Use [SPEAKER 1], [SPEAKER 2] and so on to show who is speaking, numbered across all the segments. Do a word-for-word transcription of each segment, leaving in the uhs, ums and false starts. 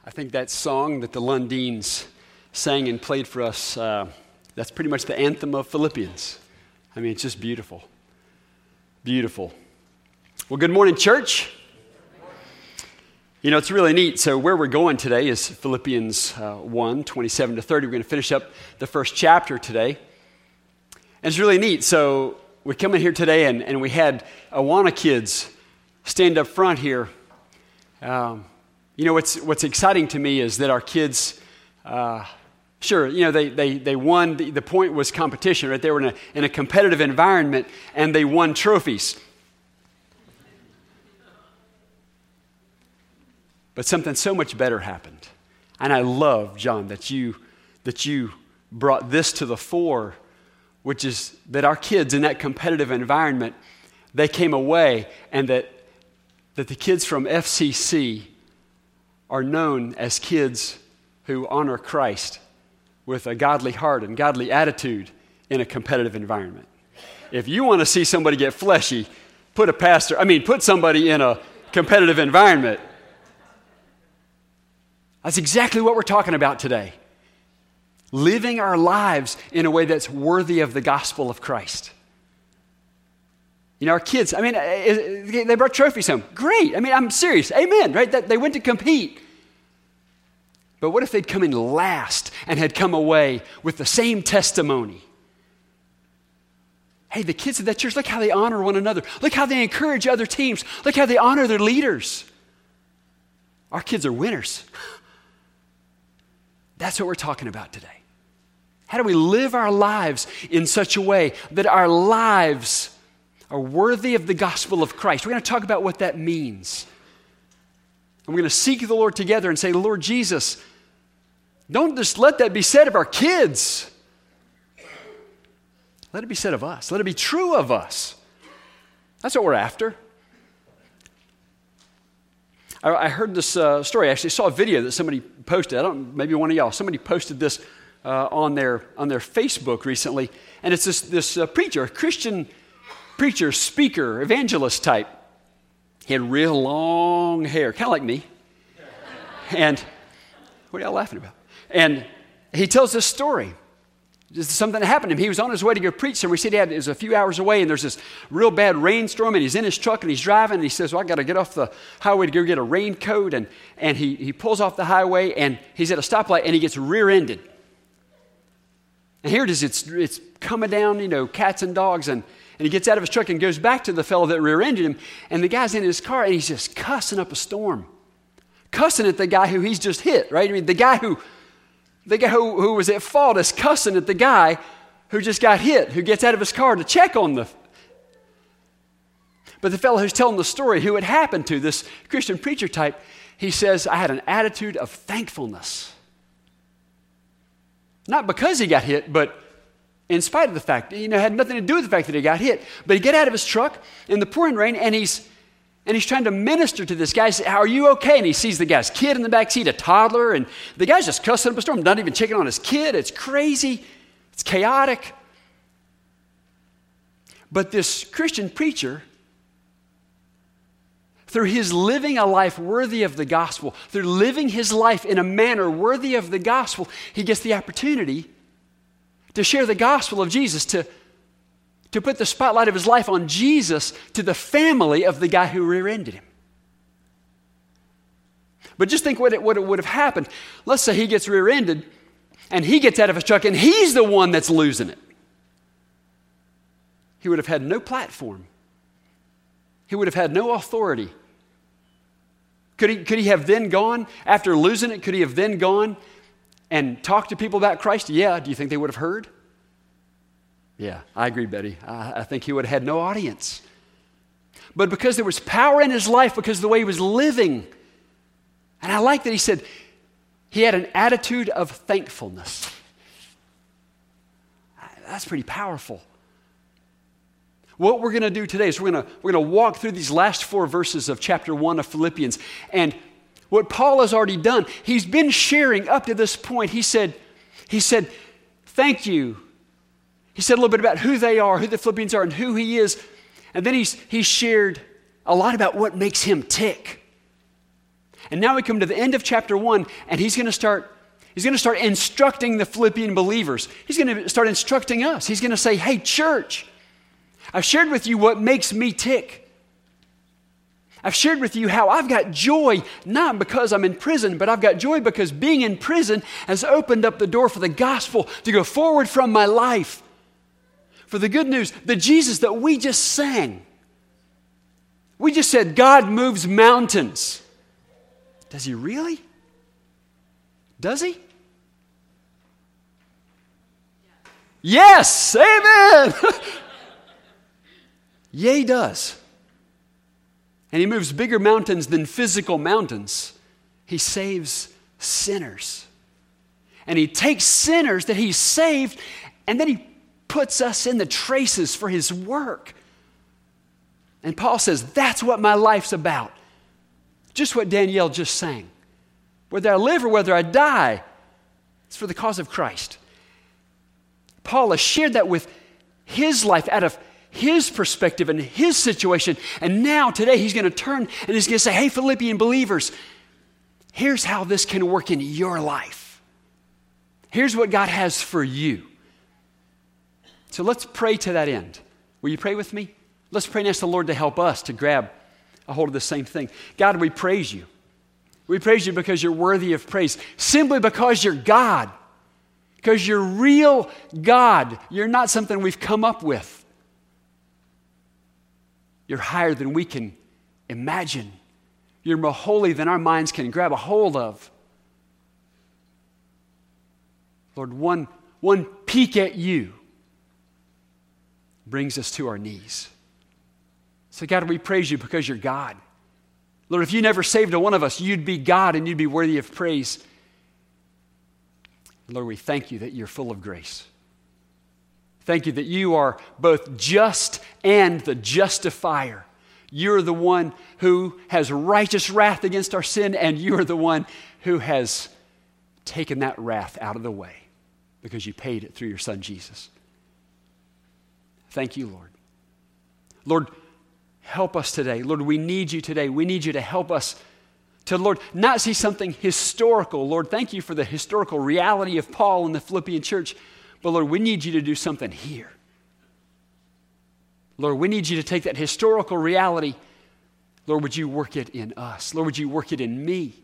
[SPEAKER 1] I think that song that the Lundins sang and played for us, uh, that's pretty much the anthem of Philippians. I mean, it's just beautiful. Beautiful. Well, good morning, church. You know, it's really neat. So where we're going today is Philippians uh, one, twenty-seven to thirty. We're going to finish up the first chapter today. And it's really neat. So we come in here today, and, and we had Awana kids stand up front here. Um, you know, what's, what's exciting to me is that our kids, uh, sure, you know, they, they, they won. The, the point was competition, right? They were in a, in a competitive environment, and they won trophies. But something so much better happened. And I love, John, that you that you brought this to the fore, which is that our kids in that competitive environment, they came away, and that that the kids from F C C are known as kids who honor Christ with a godly heart and godly attitude in a competitive environment. If you want to see somebody get fleshy, put a pastor, I mean, put somebody in a competitive environment. That's exactly what we're talking about today. Living our lives in a way that's worthy of the gospel of Christ. You know, our kids, I mean, they brought trophies home. Great. I mean, I'm serious. Amen, right? They went to compete. But what if they'd come in last and had come away with the same testimony? Hey, the kids of that church, look how they honor one another. Look how they encourage other teams. Look how they honor their leaders. Our kids are winners. That's what we're talking about today. How do we live our lives in such a way that our lives are worthy of the gospel of Christ? We're going to talk about what that means. And we're going to seek the Lord together and say, Lord Jesus, don't just let that be said of our kids. Let it be said of us. Let it be true of us. That's what we're after. I, I heard this uh, story. I actually saw a video that somebody posted. I don't, maybe one of y'all. Somebody posted this uh, on their on their Facebook recently, and it's this this uh, preacher, a Christian preacher, speaker, evangelist type. He had real long hair, kind of like me. And what are y'all laughing about? And he tells this story. This is something that happened to him. He was on his way to go preach somewhere. He said he had, it was a few hours away, and there's this real bad rainstorm, and he's in his truck, and he's driving, and he says, well, I got to get off the highway to go get a raincoat, and, and he, he pulls off the highway, and he's at a stoplight, and he gets rear-ended. And here it is. It's, it's coming down, you know, cats and dogs, and, and he gets out of his truck and goes back to the fellow that rear-ended him, and the guy's in his car, and he's just cussing up a storm. Cussing at the guy who he's just hit, right? I mean, the guy who... The guy who, who was at fault is cussing at the guy who just got hit, who gets out of his car to check on the... But the fellow who's telling the story, who it happened to, this Christian preacher type, he says, I had an attitude of thankfulness. Not because he got hit, but in spite of the fact, you know, it had nothing to do with the fact that he got hit. But he get out of his truck in the pouring rain, and he's And he's trying to minister to this guy. He says, how are you okay? And he sees the guy's kid in the back seat, a toddler, and the guy's just cussing up a storm, not even checking on his kid. It's crazy. It's chaotic. But this Christian preacher, through his living a life worthy of the gospel, through living his life in a manner worthy of the gospel, he gets the opportunity to share the gospel of Jesus, to to put the spotlight of his life on Jesus to the family of the guy who rear-ended him. But just think what it, what it would have happened. Let's say he gets rear-ended, and he gets out of his truck, and he's the one that's losing it. He would have had no platform. He would have had no authority. Could he, could he have then gone, after losing it, could he have then gone and talked to people about Christ? Yeah. Do you think they would have heard? Yeah, I agree, Betty. I, I think he would have had no audience. But because there was power in his life, because of the way he was living, and I like that he said he had an attitude of thankfulness. That's pretty powerful. What we're going to do today is we're going to we're going to walk through these last four verses of chapter one of Philippians. And what Paul has already done, he's been sharing up to this point. He said, he said, thank you. He said a little bit about who they are, who the Philippians are, and who he is. And then he's, he's shared a lot about what makes him tick. And now we come to the end of chapter one, and he's going to start He's going to start instructing the Philippian believers. He's going to start instructing us. He's going to say, hey, church, I've shared with you what makes me tick. I've shared with you how I've got joy, not because I'm in prison, but I've got joy because being in prison has opened up the door for the gospel to go forward from my life. For the good news, the Jesus that we just sang. We just said, God moves mountains. Does he really? Does he? Yes, amen. Yeah, he does. And he moves bigger mountains than physical mountains. He saves sinners. And he takes sinners that he's saved, and then he puts us in the traces for his work. And Paul says, that's what my life's about. Just what Danielle just sang. Whether I live or whether I die, it's for the cause of Christ. Paul has shared that with his life out of his perspective and his situation. And now today he's going to turn and he's going to say, hey, Philippian believers, here's how this can work in your life. Here's what God has for you. So let's pray to that end. Will you pray with me? Let's pray and ask the Lord to help us to grab a hold of the same thing. God, we praise you. We praise you because you're worthy of praise. Simply because you're God. Because you're real God. You're not something we've come up with. You're higher than we can imagine. You're more holy than our minds can grab a hold of. Lord, one, one peek at you brings us to our knees. So God, we praise you because you're God. Lord, if you never saved a one of us, you'd be God and you'd be worthy of praise. Lord, we thank you that you're full of grace. Thank you that you are both just and the justifier. You're the one who has righteous wrath against our sin, and you are the one who has taken that wrath out of the way because you paid it through your son, Jesus. Thank you, Lord. Lord, help us today. Lord, we need you today. We need you to help us to, Lord, not see something historical. Lord, thank you for the historical reality of Paul and the Philippian church. But Lord, we need you to do something here. Lord, we need you to take that historical reality. Lord, would you work it in us? Lord, would you work it in me?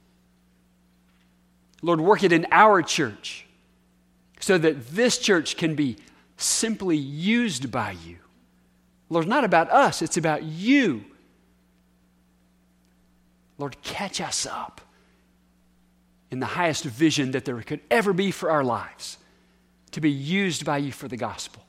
[SPEAKER 1] Lord, work it in our church so that this church can be simply used by you. Lord, it's not about us, it's about you. Lord, catch us up in the highest vision that there could ever be for our lives, to be used by you for the gospel.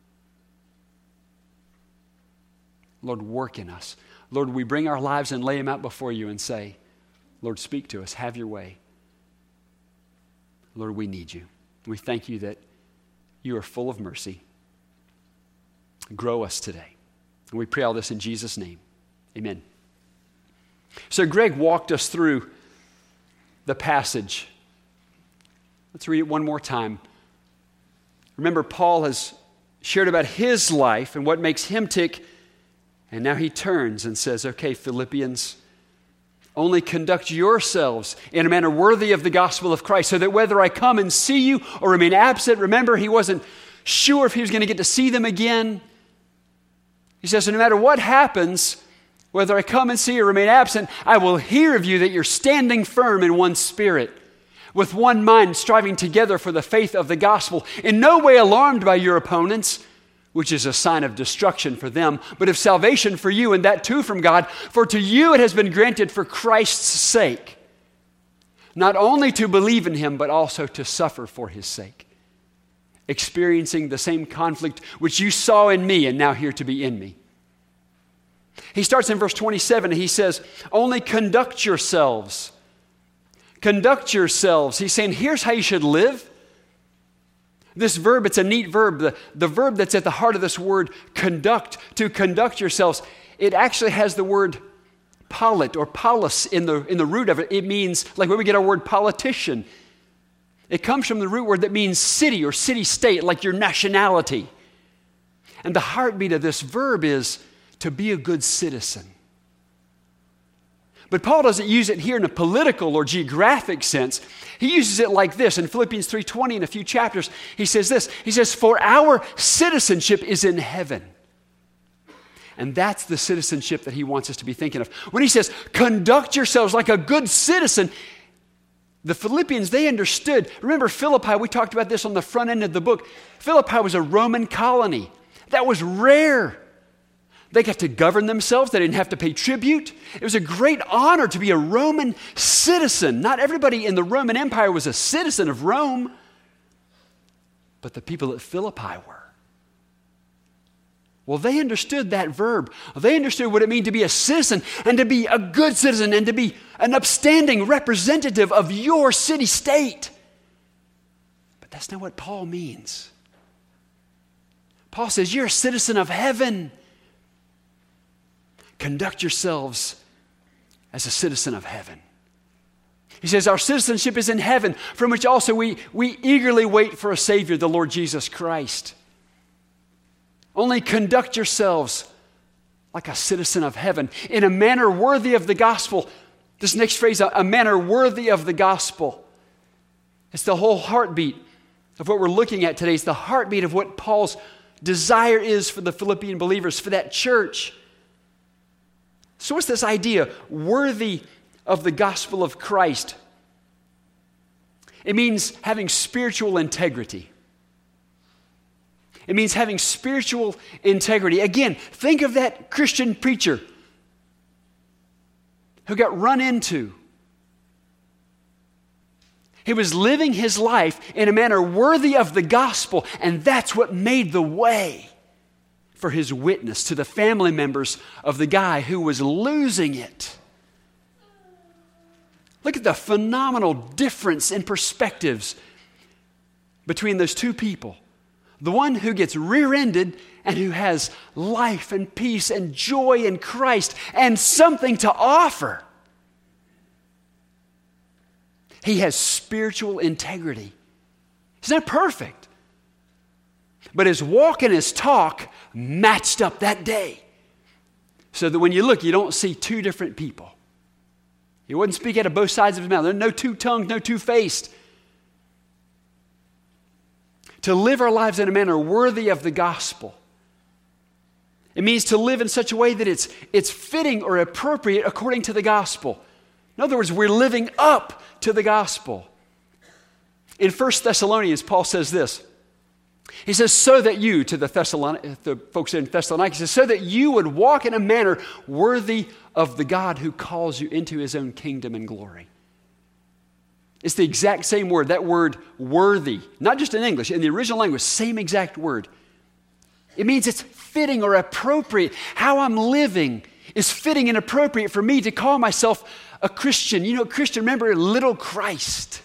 [SPEAKER 1] Lord, work in us. Lord, we bring our lives and lay them out before you and say, Lord, speak to us, have your way. Lord, we need you. We thank you that you are full of mercy. Grow us today. And we pray all this in Jesus' name. Amen. So Greg walked us through the passage. Let's read it one more time. Remember, Paul has shared about his life and what makes him tick, and now he turns and says, okay, Philippians, only conduct yourselves in a manner worthy of the gospel of Christ, so that whether I come and see you or remain absent, remember, he wasn't sure if he was going to get to see them again. He says, so no matter what happens, whether I come and see you or remain absent, I will hear of you that you're standing firm in one spirit, with one mind, striving together for the faith of the gospel, in no way alarmed by your opponents, which is a sign of destruction for them, but of salvation for you, and that too from God. For to you it has been granted for Christ's sake, not only to believe in him, but also to suffer for his sake, experiencing the same conflict which you saw in me and now here to be in me. He starts in verse twenty-seven, and he says, only conduct yourselves. Conduct yourselves. He's saying, here's how you should live. This verb, it's a neat verb. The, the verb that's at the heart of this word, conduct, to conduct yourselves, it actually has the word polit or polis in the, in the root of it. It means, like where we get our word politician. It comes from the root word that means city or city-state, like your nationality. And the heartbeat of this verb is to be a good citizen. But Paul doesn't use it here in a political or geographic sense. He uses it like this. In Philippians three twenty, in a few chapters, he says this. He says, for our citizenship is in heaven. And that's the citizenship that he wants us to be thinking of. When he says, conduct yourselves like a good citizen, the Philippians, they understood. Remember Philippi, we talked about this on the front end of the book. Philippi was a Roman colony. That was rare. They got to govern themselves. They didn't have to pay tribute. It was a great honor to be a Roman citizen. Not everybody in the Roman Empire was a citizen of Rome, but the people at Philippi were. Well, they understood that verb. They understood what it meant to be a citizen and to be a good citizen and to be an upstanding representative of your city-state. But that's not what Paul means. Paul says, you're a citizen of heaven. Conduct yourselves as a citizen of heaven. He says, our citizenship is in heaven, from which also we, we eagerly wait for a Savior, the Lord Jesus Christ. Only conduct yourselves like a citizen of heaven, in a manner worthy of the gospel. This next phrase, a manner worthy of the gospel. It's the whole heartbeat of what we're looking at today. It's the heartbeat of what Paul's desire is for the Philippian believers, for that church. So what's this idea, worthy of the gospel of Christ? It means having spiritual integrity. It means having spiritual integrity. Again, think of that Christian preacher who got run into. He was living his life in a manner worthy of the gospel, and that's what made the way for his witness to the family members of the guy who was losing it. Look at the phenomenal difference in perspectives between those two people. The one who gets rear-ended and who has life and peace and joy in Christ and something to offer. He has spiritual integrity. He's not perfect, but his walk and his talk matched up that day. So that when you look, you don't see two different people. He wouldn't speak out of both sides of his mouth. There are no two-tongued, no two-faced. To live our lives in a manner worthy of the gospel. It means to live in such a way that it's, it's fitting or appropriate according to the gospel. In other words, we're living up to the gospel. In First Thessalonians, Paul says this. He says, so that you, to the, Thessalon- the folks in Thessalonica, he says, so that you would walk in a manner worthy of the God who calls you into his own kingdom and glory. It's the exact same word, that word worthy. Not just in English, in the original language, same exact word. It means it's fitting or appropriate. How I'm living is fitting and appropriate for me to call myself a Christian. You know, Christian, remember, little Christ.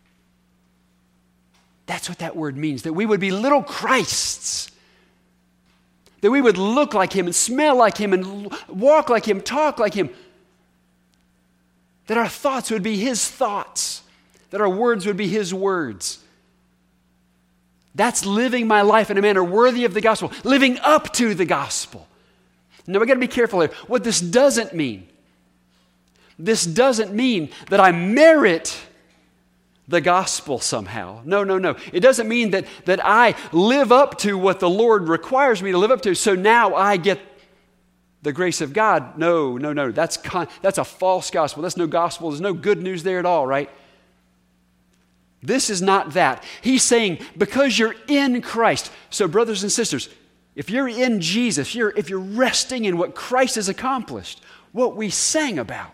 [SPEAKER 1] That's what that word means, that we would be little Christs. That we would look like him and smell like him and walk like him, talk like him. That our thoughts would be his thoughts. That our words would be his words. That's living my life in a manner worthy of the gospel. Living up to the gospel. Now we've got to be careful here. What this doesn't mean. This doesn't mean that I merit the gospel somehow. No, no, no. It doesn't mean that, that I live up to what the Lord requires me to live up to, so now I get the grace of God. No, no, no. That's, con- that's a false gospel. That's no gospel. There's no good news there at all, right? This is not that. He's saying, because you're in Christ. So brothers and sisters, if you're in Jesus, you're, if you're resting in what Christ has accomplished, what we sang about,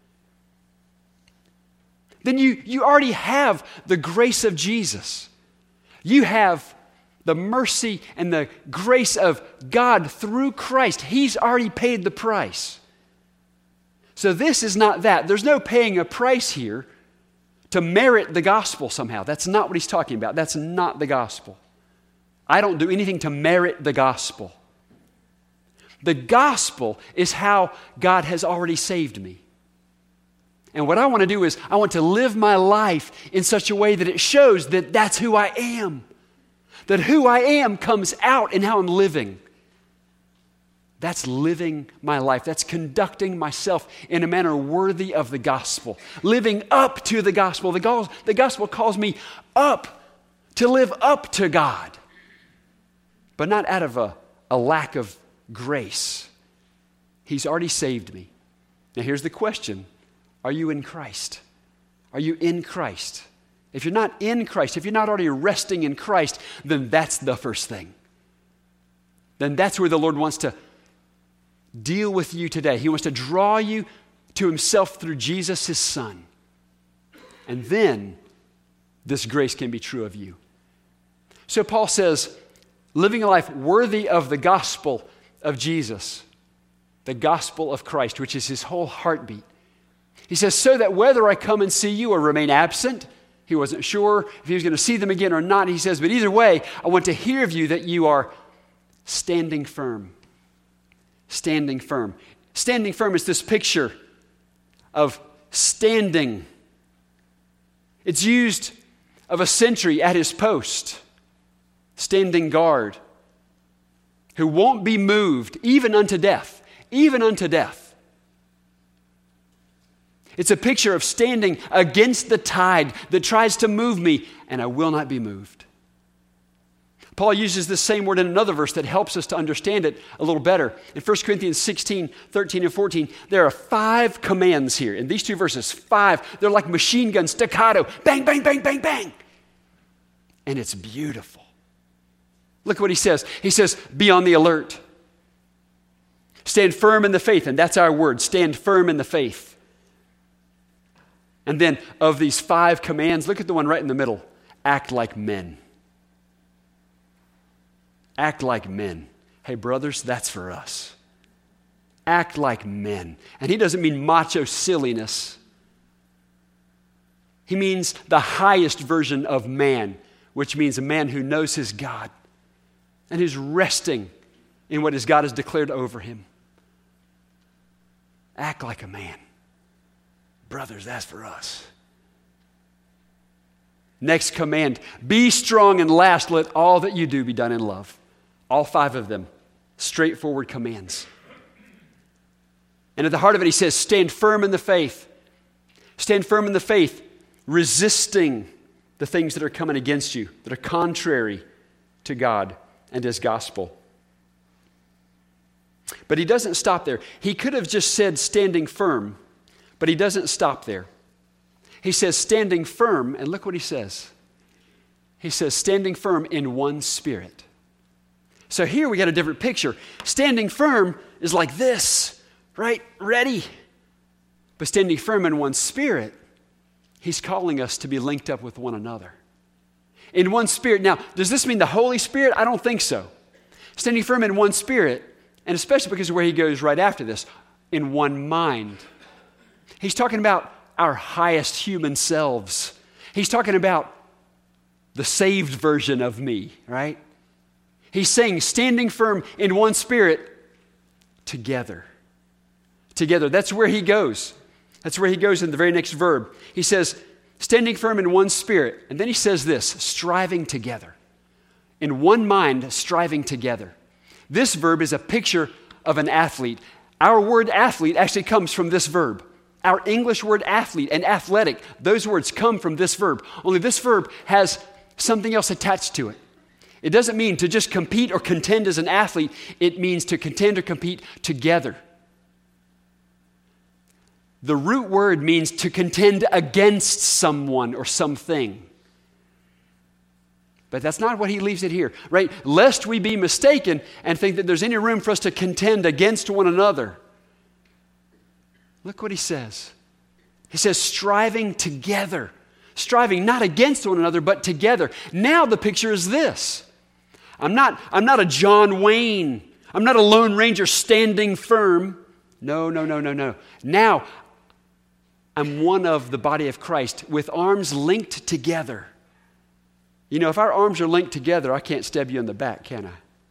[SPEAKER 1] then you, you already have the grace of Jesus. You have the mercy and the grace of God through Christ. He's already paid the price. So this is not that. There's no paying a price here to merit the gospel somehow. That's not what he's talking about. That's not the gospel. I don't do anything to merit the gospel. The gospel is how God has already saved me. And what I want to do is I want to live my life in such a way that it shows that that's who I am. That who I am comes out in how I'm living. That's living my life. That's conducting myself in a manner worthy of the gospel. Living up to the gospel. The, go- the gospel calls me up to live up to God. But not out of a, a lack of grace. He's already saved me. Now here's the question. Are you in Christ? Are you in Christ? If you're not in Christ, if you're not already resting in Christ, then that's the first thing. Then that's where the Lord wants to deal with you today. He wants to draw you to himself through Jesus, his Son. And then this grace can be true of you. So Paul says, living a life worthy of the gospel of Jesus, the gospel of Christ, which is his whole heartbeat. He says, so that whether I come and see you or remain absent, he wasn't sure if he was going to see them again or not. He says, but either way, I want to hear of you that you are standing firm. Standing firm. Standing firm is this picture of standing. It's used of a sentry at his post, standing guard, who won't be moved even unto death, even unto death. It's a picture of standing against the tide that tries to move me, and I will not be moved. Paul uses this same word in another verse that helps us to understand it a little better. In First Corinthians sixteen, thirteen, and fourteen, there are five commands here. In these two verses, five. They're like machine gun staccato. Bang, bang, bang, bang, bang. And it's beautiful. Look what he says. He says, be on the alert. Stand firm in the faith. And that's our word. Stand firm in the faith. And then of these five commands, look at the one right in the middle. Act like men. Act like men. Hey, brothers, that's for us. Act like men. And he doesn't mean macho silliness. He means the highest version of man, which means a man who knows his God and who's resting in what his God has declared over him. Act like a man. Brothers, that's for us. Next command, be strong and last, let all that you do be done in love. All five of them, straightforward commands. And at the heart of it, he says, stand firm in the faith. Stand firm in the faith, resisting the things that are coming against you, that are contrary to God and his gospel. But he doesn't stop there. He could have just said standing firm, but he doesn't stop there. He says standing firm, and look what he says. He says standing firm in one spirit. So here we got a different picture. Standing firm is like this, right? Ready. But standing firm in one spirit, he's calling us to be linked up with one another. In one spirit. Now, does this mean the Holy Spirit? I don't think so. Standing firm in one spirit, and especially because of where he goes right after this, in one mind. He's talking about our highest human selves. He's talking about the saved version of me, right? He's saying standing firm in one spirit together. Together. That's where he goes. That's where he goes in the very next verb. He says, standing firm in one spirit. And then he says this, striving together. In one mind, striving together. This verb is a picture of an athlete. Our word athlete actually comes from this verb. Our English word athlete and athletic, those words come from this verb. Only this verb has something else attached to it. It doesn't mean to just compete or contend as an athlete. It means to contend or compete together. The root word means to contend against someone or something. But that's not what he leaves it here, right? Lest we be mistaken and think that there's any room for us to contend against one another. Look what he says. He says striving together. Striving not against one another, but together. Now the picture is this. I'm not, I'm not a John Wayne. I'm not a Lone Ranger standing firm. No, no, no, no, no. Now, I'm one of the body of Christ with arms linked together. You know, if our arms are linked together, I can't stab you in the back, can I?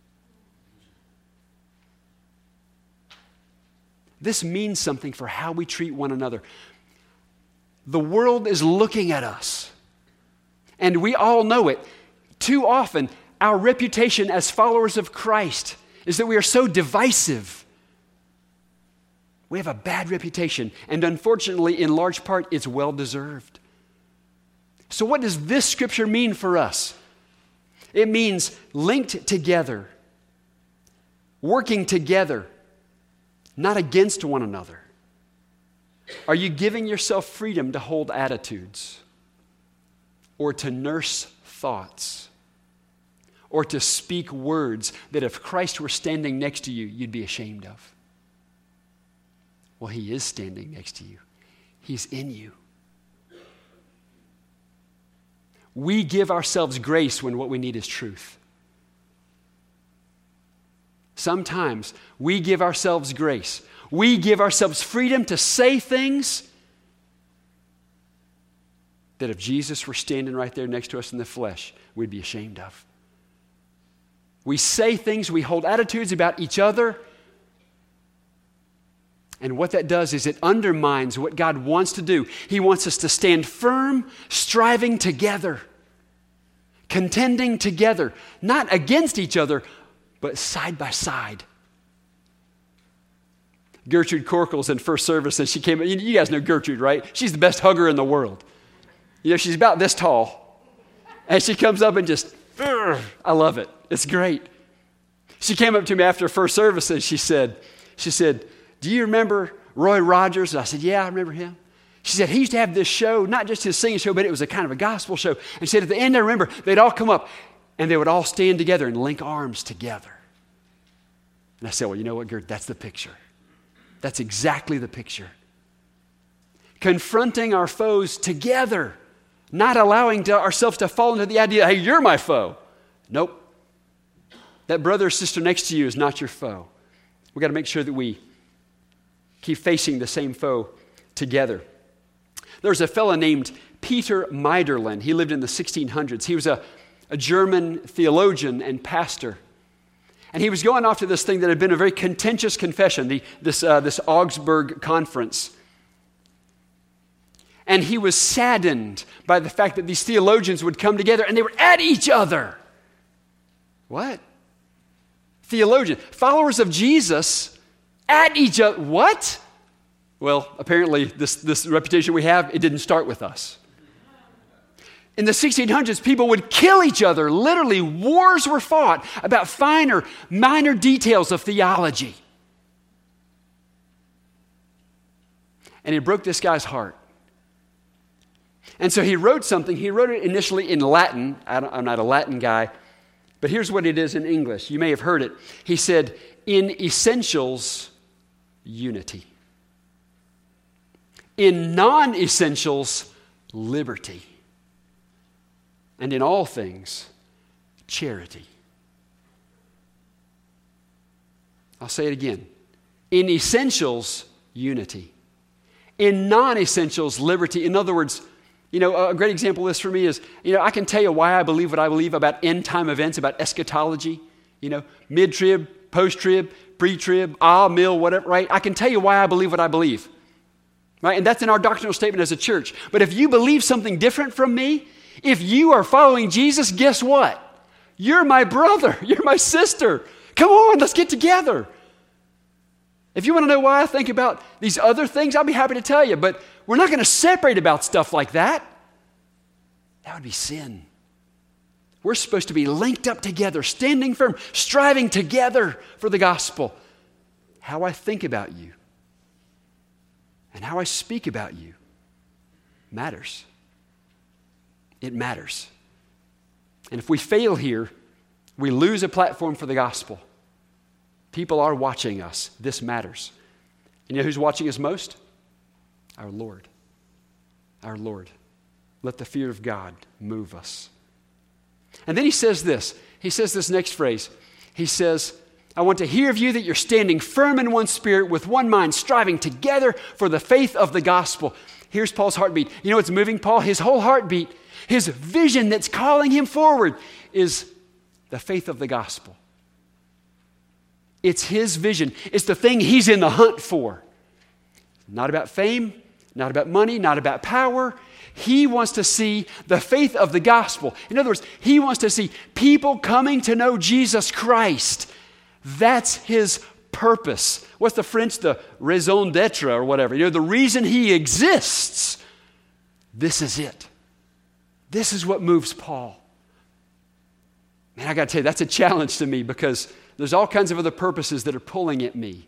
[SPEAKER 1] This means something for how we treat one another. The world is looking at us, and we all know it. Too often, our reputation as followers of Christ is that we are so divisive. We have a bad reputation, and unfortunately, in large part, it's well-deserved. So what does this scripture mean for us? It means linked together, working together, not against one another. Are you giving yourself freedom to hold attitudes, or to nurse thoughts, or to speak words that if Christ were standing next to you, you'd be ashamed of? Well, He is standing next to you. He's in you. We give ourselves grace when what we need is truth. Sometimes we give ourselves grace. We give ourselves freedom to say things that if Jesus were standing right there next to us in the flesh, we'd be ashamed of. We say things, we hold attitudes about each other, and what that does is it undermines what God wants to do. He wants us to stand firm, striving together, contending together, not against each other, but side by side. Gertrude Corkles in first service, and she came, you guys know Gertrude, right? She's the best hugger in the world. You know, she's about this tall. And she comes up and just, I love it. It's great. She came up to me after first service and she said, she said, do you remember Roy Rogers? And I said, yeah, I remember him. She said, he used to have this show, not just his singing show, but it was a kind of a gospel show. And she said, at the end, I remember, they'd all come up and they would all stand together and link arms together. And I said, well, you know what, Gert, that's the picture. That's exactly the picture. Confronting our foes together, not allowing to ourselves to fall into the idea, hey, you're my foe. Nope. That brother or sister next to you is not your foe. We've got to make sure that we keep facing the same foe together. There's a fellow named Peter Meiderlin. He lived in the sixteen hundreds. He was a, a German theologian and pastor. And he was going off to this thing that had been a very contentious confession, the, this, uh, this Augsburg conference. And he was saddened by the fact that these theologians would come together and they were at each other. What? Theologian, followers of Jesus at each other. What? Well, apparently this, this reputation we have, it didn't start with us. In the sixteen hundreds, people would kill each other. Literally, wars were fought about finer, minor details of theology. And it broke this guy's heart. And so he wrote something. He wrote it initially in Latin. I don't, I'm not a Latin guy. But here's what it is in English. You may have heard it. He said, in essentials, unity. In non-essentials, liberty. And in all things, charity. I'll say it again. In essentials, unity. In non-essentials, liberty. In other words, you know, a great example of this for me is, you know, I can tell you why I believe what I believe about end-time events, about eschatology, you know, mid-trib, post-trib, pre-trib, ah, mill, whatever, right? I can tell you why I believe what I believe, right? And that's in our doctrinal statement as a church. But if you believe something different from me, if you are following Jesus, guess what? You're my brother. You're my sister. Come on, let's get together. If you want to know why I think about these other things, I'll be happy to tell you. But we're not going to separate about stuff like that. That would be sin. We're supposed to be linked up together, standing firm, striving together for the gospel. How I think about you and how I speak about you matters. It matters. And if we fail here, we lose a platform for the gospel. People are watching us. This matters. And you know who's watching us most? Our Lord. Our Lord. Let the fear of God move us. And then he says this. He says this next phrase. He says, I want to hear of you that you're standing firm in one spirit, with one mind, striving together for the faith of the gospel. Here's Paul's heartbeat. You know what's moving Paul? His whole heartbeat, his vision that's calling him forward is the faith of the gospel. It's his vision. It's the thing he's in the hunt for. Not about fame, not about money, not about power. He wants to see the faith of the gospel. In other words, he wants to see people coming to know Jesus Christ. That's his purpose. What's the French? The raison d'etre or whatever. You know, the reason he exists. This is it. This is what moves Paul. Man, I got to tell you, that's a challenge to me because there's all kinds of other purposes that are pulling at me.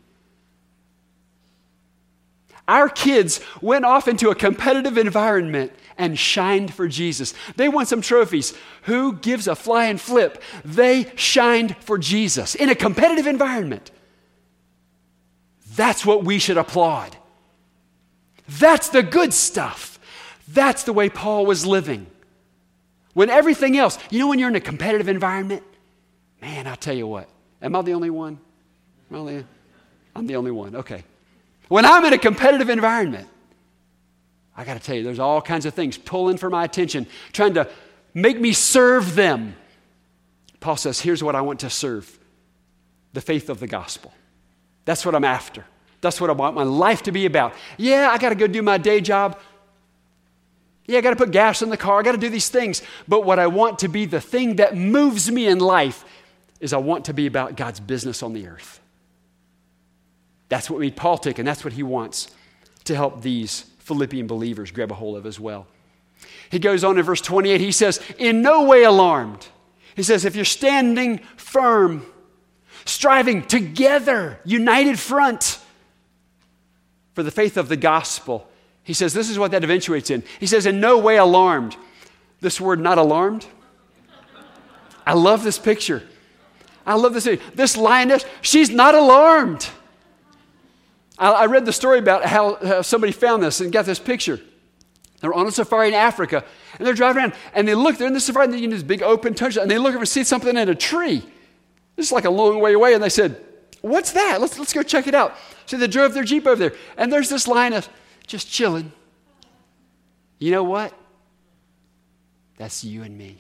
[SPEAKER 1] Our kids went off into a competitive environment and shined for Jesus. They won some trophies. Who gives a flying flip? They shined for Jesus in a competitive environment. That's what we should applaud. That's the good stuff. That's the way Paul was living. When everything else, you know when you're in a competitive environment, man, I'll tell you what. Am I the only one? Am I the, I'm the only one, okay. When I'm in a competitive environment, I got to tell you, there's all kinds of things pulling for my attention, trying to make me serve them. Paul says, here's what I want to serve. The faith of the gospel. That's what I'm after. That's what I want my life to be about. Yeah, I got to go do my day job. Yeah, I got to put gas in the car. I got to do these things. But what I want to be, the thing that moves me in life, is I want to be about God's business on the earth. That's what made Paul tick, and that's what he wants to help these Philippian believers grab a hold of as well. He goes on in verse twenty-eight, he says, in no way alarmed. He says, if you're standing firm, striving together, united front for the faith of the gospel, he says, this is what that eventuates in. He says, in no way alarmed. This word, not alarmed. I love this picture. I love this. This lioness, she's not alarmed. I, I read the story about how, how somebody found this and got this picture. They were on a safari in Africa, and they're driving around, and they look, they're in the safari, and you know, this big open touch, and they look over and see something in a tree. This is like a long way away, and they said, what's that? Let's, let's go check it out. So they drove their Jeep over there, and there's this lioness just chilling. You know what? That's you and me.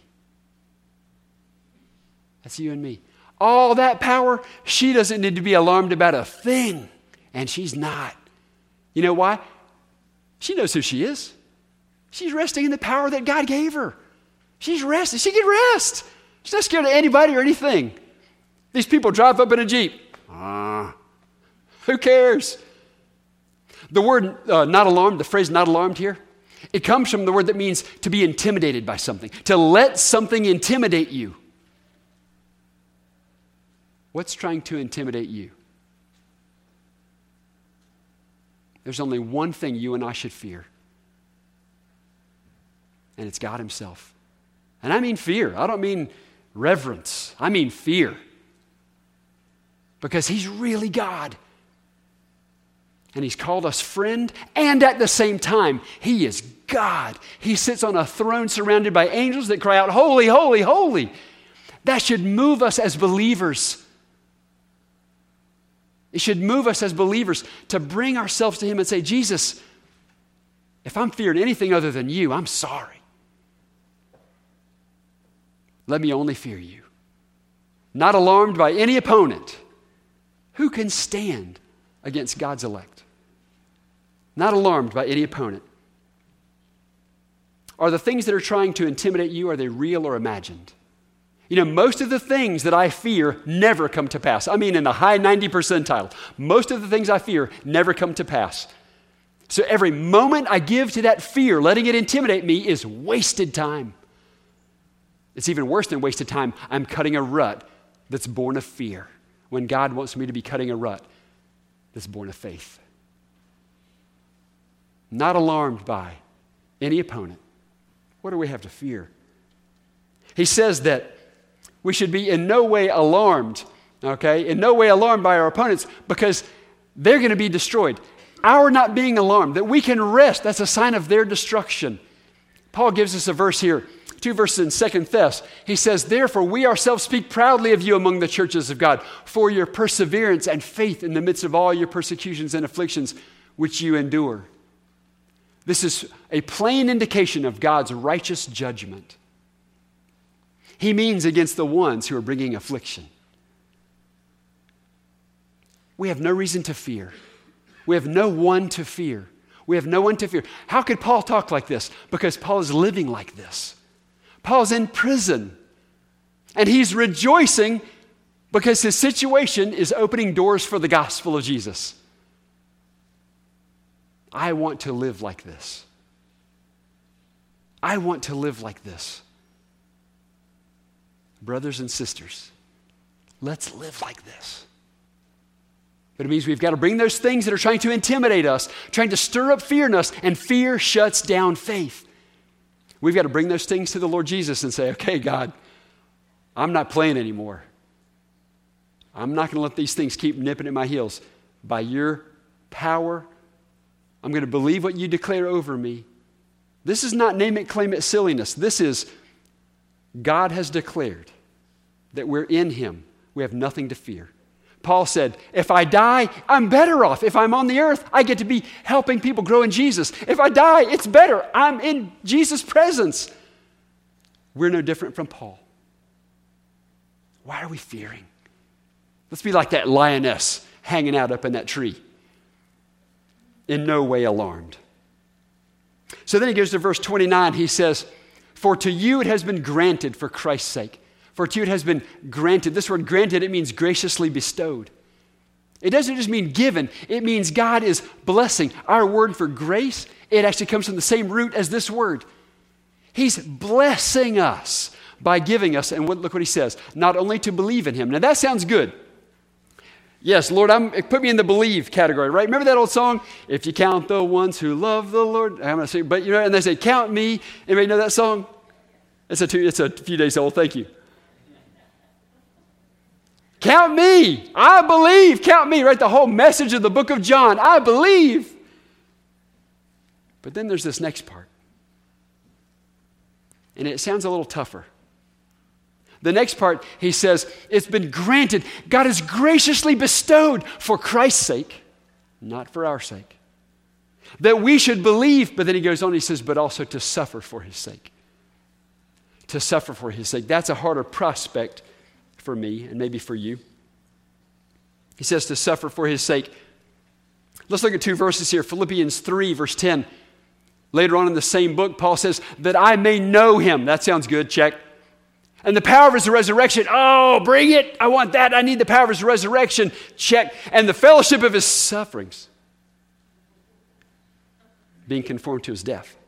[SPEAKER 1] That's you and me. All that power, she doesn't need to be alarmed about a thing. And she's not. You know why? She knows who she is. She's resting in the power that God gave her. She's resting. She can rest. She's not scared of anybody or anything. These people drive up in a Jeep. Ah, who cares? The word uh, not alarmed, the phrase not alarmed here, it comes from the word that means to be intimidated by something, to let something intimidate you. What's trying to intimidate you? There's only one thing you and I should fear, and it's God himself. And I mean fear. I don't mean reverence. I mean fear. Because he's really God. And he's called us friend, and at the same time, he is God. He sits on a throne surrounded by angels that cry out, holy, holy, holy. That should move us as believers. It should move us as believers to bring ourselves to him and say, Jesus, if I'm fearing anything other than you, I'm sorry. Let me only fear you. Not alarmed by any opponent. Who can stand against God's elect? Not alarmed by any opponent. Are the things that are trying to intimidate you, are they real or imagined? You know, most of the things that I fear never come to pass. I mean, in the high ninety percentile. Most of the things I fear never come to pass. So every moment I give to that fear, letting it intimidate me, is wasted time. It's even worse than wasted time. I'm cutting a rut that's born of fear, when God wants me to be cutting a rut that's born of faith. Not alarmed by any opponent. What do we have to fear? He says that we should be in no way alarmed, okay? In no way alarmed by our opponents, because they're going to be destroyed. Our not being alarmed, that we can rest, that's a sign of their destruction. Paul gives us a verse here, two verses in Second Thess. He says, therefore we ourselves speak proudly of you among the churches of God, for your perseverance and faith in the midst of all your persecutions and afflictions which you endure. This is a plain indication of God's righteous judgment. He means against the ones who are bringing affliction. We have no reason to fear. We have no one to fear. We have no one to fear. How could Paul talk like this? Because Paul is living like this. Paul's in prison, and he's rejoicing because his situation is opening doors for the gospel of Jesus. I want to live like this. I want to live like this. Brothers and sisters, let's live like this. But it means we've got to bring those things that are trying to intimidate us, trying to stir up fear in us, and fear shuts down faith. We've got to bring those things to the Lord Jesus and say, okay, God, I'm not playing anymore. I'm not going to let these things keep nipping at my heels. By your power, I'm going to believe what you declare over me. This is not name it, claim it silliness. This is God has declared that we're in him. We have nothing to fear. Paul said, if I die, I'm better off. If I'm on the earth, I get to be helping people grow in Jesus. If I die, it's better. I'm in Jesus' presence. We're no different from Paul. Why are we fearing? Let's be like that lioness hanging out up in that tree, in no way alarmed. So then he goes to verse twenty-nine. He says, for to you it has been granted for Christ's sake. For to you it has been granted. This word granted, it means graciously bestowed. It doesn't just mean given. It means God is blessing. Our word for grace, it actually comes from the same root as this word. He's blessing us by giving us, and what, look what he says, not only to believe in him. Now that sounds good. Yes, Lord, I'm, put me in the believe category, right? Remember that old song? If you count the ones who love the Lord. I'm going to say, but you know, and they say, count me. Anybody know that song? It's a, two, it's a few days old. Thank you. Count me. I believe. Count me, right? The whole message of the book of John. I believe. But then there's this next part. And it sounds a little tougher. The next part, he says, it's been granted. God has graciously bestowed for Christ's sake, not for our sake. That we should believe, but then he goes on, he says, but also to suffer for his sake. To suffer for his sake. That's a harder prospect for me and maybe for you. He says to suffer for his sake. Let's look at two verses here. Philippians three, verse ten. Later on in the same book, Paul says, that I may know him. That sounds good, check. And the power of his resurrection. Oh, bring it. I want that. I need the power of his resurrection. Check. And the fellowship of his sufferings. Being conformed to his death.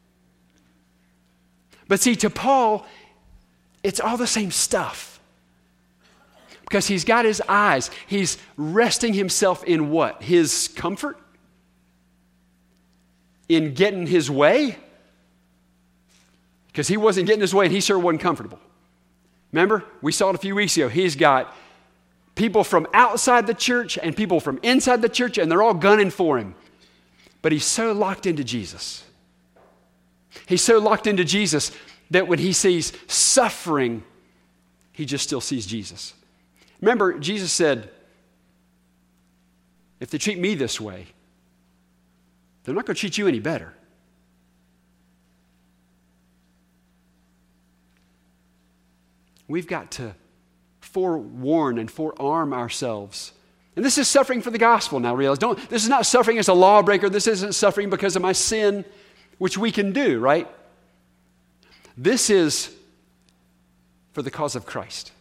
[SPEAKER 1] But see, to Paul, it's all the same stuff. Because he's got his eyes. He's resting himself in what? His comfort? In getting his way? Because he wasn't getting his way and he sure wasn't comfortable. Remember, we saw it a few weeks ago. He's got people from outside the church and people from inside the church, and they're all gunning for him. But he's so locked into Jesus. He's so locked into Jesus that when he sees suffering, he just still sees Jesus. Remember, Jesus said, if they treat me this way, they're not going to treat you any better. We've got to forewarn and forearm ourselves. And this is suffering for the gospel now, realize. Don't, this is not suffering as a lawbreaker. This isn't suffering because of my sin, which we can do, right? This is for the cause of Christ.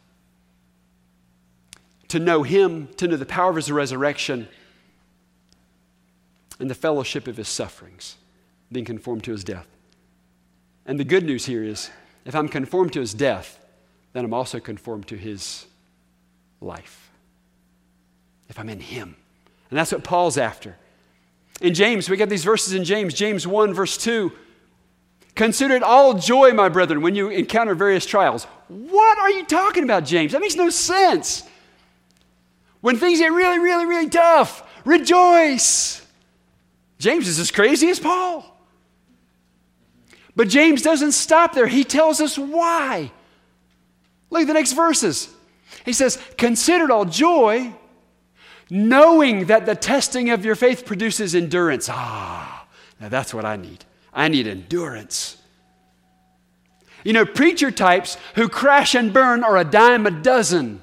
[SPEAKER 1] To know him, to know the power of his resurrection, and the fellowship of his sufferings, being conformed to his death. And the good news here is, if I'm conformed to his death, then I'm also conformed to his life. If I'm in him. And that's what Paul's after. In James, we get these verses in James. James one, verse two. Consider it all joy, my brethren, when you encounter various trials. What are you talking about, James? That makes no sense. When things get really, really, really tough, rejoice. James is as crazy as Paul. But James doesn't stop there. He tells us why. Look at the next verses. He says, consider it all joy, knowing that the testing of your faith produces endurance. Ah, now that's what I need. I need endurance. You know, preacher types who crash and burn are a dime a dozen.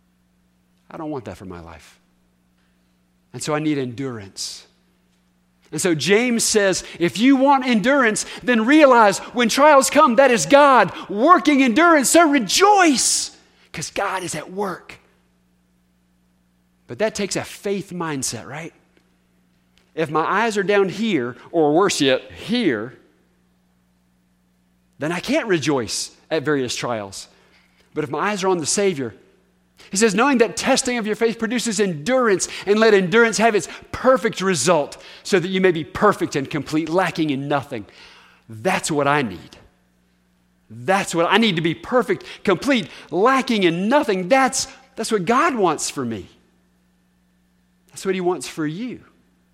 [SPEAKER 1] I don't want that for my life. And so I need endurance. And so James says, if you want endurance, then realize when trials come, that is God working endurance. So rejoice, because God is at work. But that takes a faith mindset, right? If my eyes are down here, or worse yet, here, then I can't rejoice at various trials. But if my eyes are on the Savior, he says, knowing that testing of your faith produces endurance, and let endurance have its perfect result, so that you may be perfect and complete, lacking in nothing. That's what I need. That's what I need, to be perfect, complete, lacking in nothing. That's, that's what God wants for me. That's what he wants for you.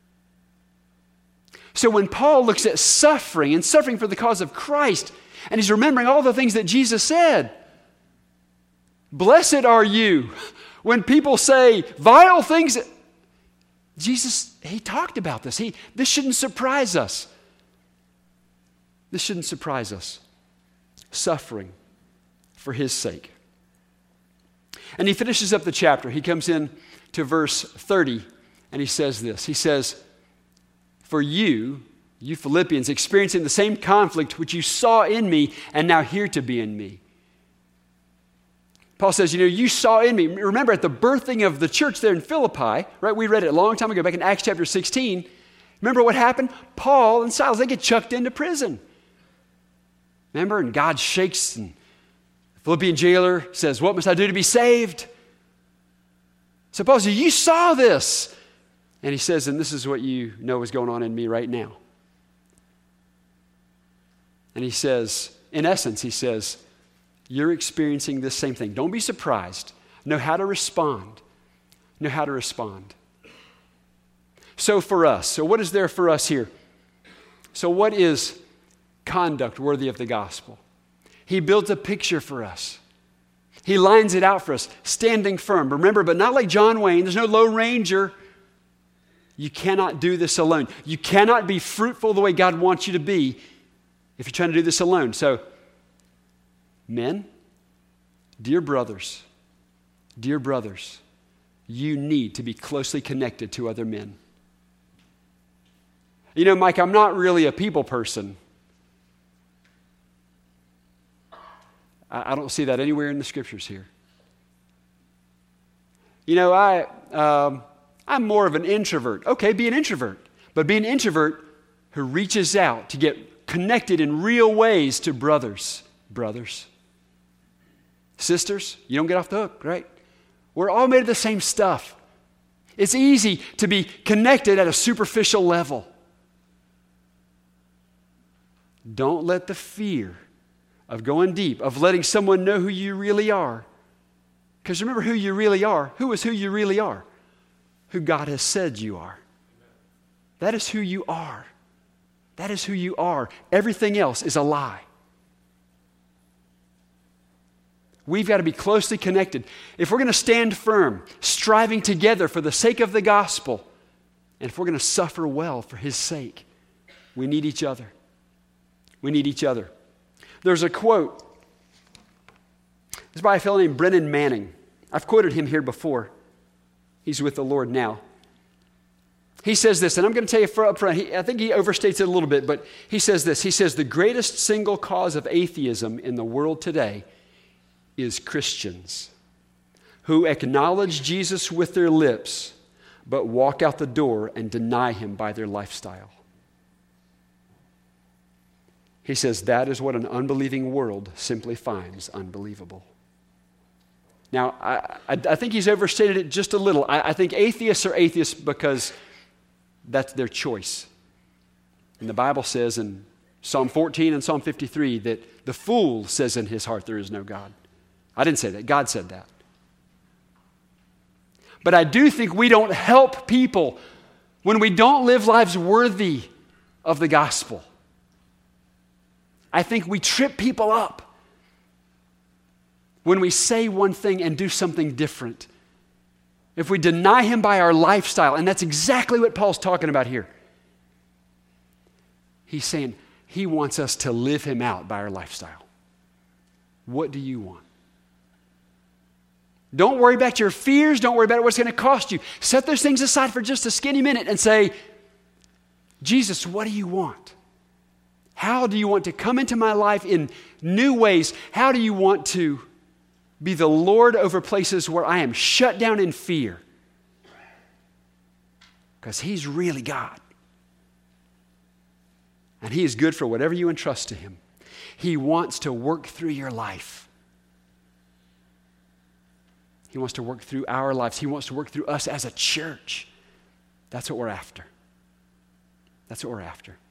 [SPEAKER 1] So when Paul looks at suffering and suffering for the cause of Christ, and he's remembering all the things that Jesus said, blessed are you when people say vile things. Jesus, he talked about this. He, this shouldn't surprise us. This shouldn't surprise us. Suffering for his sake. And he finishes up the chapter. He comes in to verse thirty, and he says this. He says, for you, you Philippians, experiencing the same conflict which you saw in me and now hear to be in me. Paul says, you know, you saw in me. Remember at the birthing of the church there in Philippi, right? We read it a long time ago, back in Acts chapter sixteen. Remember what happened? Paul and Silas, they get chucked into prison. Remember? And God shakes, and the Philippian jailer says, what must I do to be saved? So Paul says, you saw this. And he says, and this is what you know is going on in me right now. And he says, in essence, he says, you're experiencing this same thing. Don't be surprised. Know how to respond. Know how to respond. So for us, so what is there for us here? So what is conduct worthy of the gospel? He builds a picture for us. He lines it out for us, standing firm. Remember, but not like John Wayne. There's no Lone Ranger. You cannot do this alone. You cannot be fruitful the way God wants you to be if you're trying to do this alone. So, men, dear brothers, dear brothers, you need to be closely connected to other men. You know, Mike, I'm not really a people person. I, I don't see that anywhere in the scriptures here. You know, I, um, I'm more of an introvert. Okay, be an introvert. But be an introvert who reaches out to get connected in real ways to brothers. Brothers. Sisters, you don't get off the hook, right? We're all made of the same stuff. It's easy to be connected at a superficial level. Don't let the fear of going deep, of letting someone know who you really are. Because remember who you really are. Who is who you really are? Who God has said you are. That is who you are. That is who you are. Everything else is a lie. We've got to be closely connected. If we're going to stand firm, striving together for the sake of the gospel, and if we're going to suffer well for his sake, we need each other. We need each other. There's a quote. It's by a fellow named Brennan Manning. I've quoted him here before. He's with the Lord now. He says this, and I'm going to tell you up front, he, I think he overstates it a little bit, but he says this. He says, the greatest single cause of atheism in the world today is Christians who acknowledge Jesus with their lips, but walk out the door and deny him by their lifestyle. He says that is what an unbelieving world simply finds unbelievable. Now, I, I, I think he's overstated it just a little. I, I think atheists are atheists because that's their choice. And the Bible says in Psalm fourteen and Psalm fifty-three that the fool says in his heart there is no God. I didn't say that. God said that. But I do think we don't help people when we don't live lives worthy of the gospel. I think we trip people up when we say one thing and do something different. If we deny him by our lifestyle, and that's exactly what Paul's talking about here. He's saying he wants us to live him out by our lifestyle. What do you want? Don't worry about your fears. Don't worry about what it's going to cost you. Set those things aside for just a skinny minute and say, Jesus, what do you want? How do you want to come into my life in new ways? How do you want to be the Lord over places where I am shut down in fear? Because he's really God. And he is good for whatever you entrust to him. He wants to work through your life. He wants to work through our lives. He wants to work through us as a church. That's what we're after. That's what we're after.